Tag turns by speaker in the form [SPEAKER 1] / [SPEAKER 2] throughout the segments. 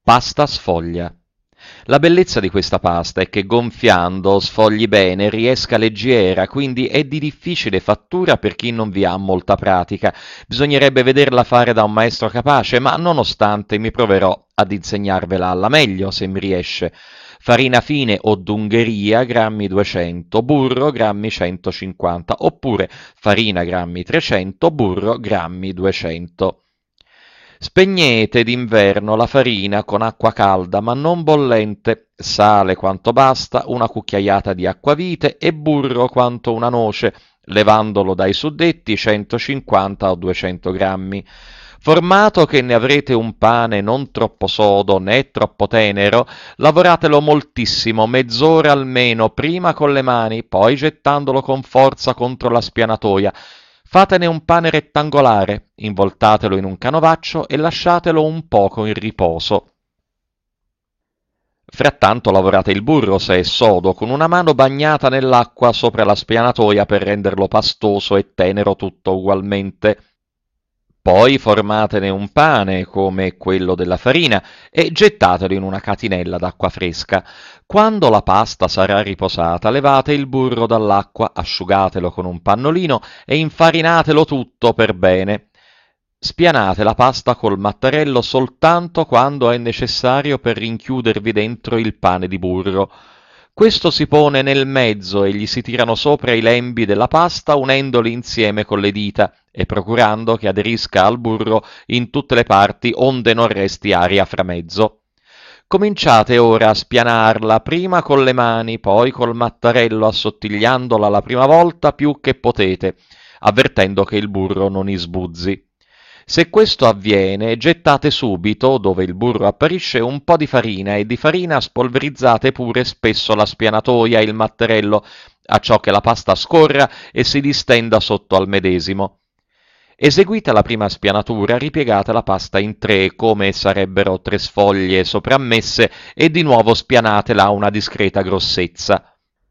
[SPEAKER 1] Pasta sfoglia. La bellezza di questa pasta è che gonfiando sfogli bene, riesca leggera, quindi è di difficile fattura per chi non vi ha molta pratica. Bisognerebbe vederla fare da un maestro capace, ma nonostante mi proverò ad insegnarvela alla meglio se mi riesce. Farina fine o d'Ungheria, grammi 200, burro, grammi 150, oppure farina grammi 300, burro, grammi 200. Spegnete d'inverno la farina con acqua calda ma non bollente, sale quanto basta, una cucchiaiata di acquavite e burro quanto una noce, levandolo dai suddetti 150 o 200 grammi. Formato che ne avrete un pane non troppo sodo né troppo tenero, lavoratelo moltissimo, mezz'ora almeno, prima con le mani, poi gettandolo con forza contro la spianatoia. Fatene un pane rettangolare, involtatelo in un canovaccio e lasciatelo un poco in riposo. Frattanto lavorate il burro, se è sodo, con una mano bagnata nell'acqua sopra la spianatoia per renderlo pastoso e tenero tutto ugualmente. Poi formatene un pane come quello della farina e gettatelo in una catinella d'acqua fresca. Quando la pasta sarà riposata, levate il burro dall'acqua, asciugatelo con un pannolino e infarinatelo tutto per bene. Spianate la pasta col mattarello soltanto quando è necessario per rinchiudervi dentro il pane di burro. Questo si pone nel mezzo e gli si tirano sopra i lembi della pasta unendoli insieme con le dita e procurando che aderisca al burro in tutte le parti onde non resti aria fra mezzo. Cominciate ora a spianarla, prima con le mani, poi col mattarello, assottigliandola la prima volta più che potete, avvertendo che il burro non isbuzzi. Se questo avviene, gettate subito, dove il burro apparisce, un po' di farina e di farina spolverizzate pure spesso la spianatoia e il mattarello, acciò che la pasta scorra e si distenda sotto al medesimo. Eseguita la prima spianatura, ripiegate la pasta in tre, come sarebbero tre sfoglie soprammesse, e di nuovo spianatela a una discreta grossezza.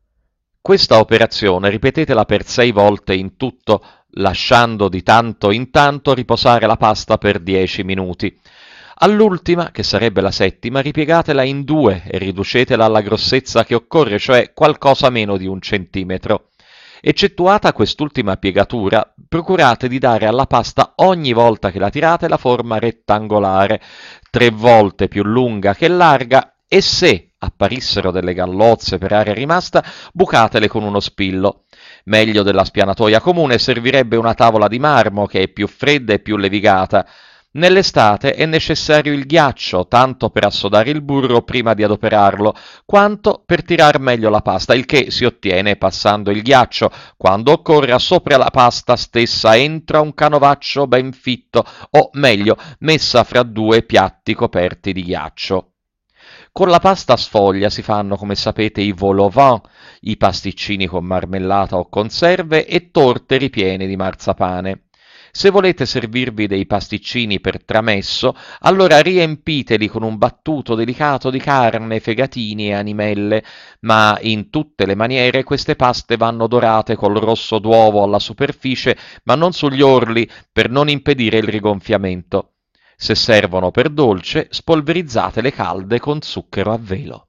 [SPEAKER 1] Questa operazione ripetetela per 6 volte in tutto, lasciando di tanto in tanto riposare la pasta per 10 minuti. All'ultima, che sarebbe la settima, ripiegatela in due e riducetela alla grossezza che occorre, cioè qualcosa meno di 1 centimetro. Eccettuata quest'ultima piegatura, procurate di dare alla pasta ogni volta che la tirate la forma rettangolare, 3 volte più lunga che larga, e se apparissero delle gallozze per aria rimasta, bucatele con uno spillo. Meglio della spianatoia comune servirebbe una tavola di marmo che è più fredda e più levigata. Nell'estate è necessario il ghiaccio, tanto per assodare il burro prima di adoperarlo, quanto per tirar meglio la pasta, il che si ottiene passando il ghiaccio, quando occorra, sopra la pasta stessa entra un canovaccio ben fitto, o meglio, messa fra 2 piatti coperti di ghiaccio. Con la pasta sfoglia si fanno, come sapete, i vol au vent, i pasticcini con marmellata o conserve e torte ripiene di marzapane. Se volete servirvi dei pasticcini per tramesso, allora riempiteli con un battuto delicato di carne, fegatini e animelle, ma in tutte le maniere queste paste vanno dorate col rosso d'uovo alla superficie, ma non sugli orli, per non impedire il rigonfiamento. Se servono per dolce, spolverizzatele calde con zucchero a velo.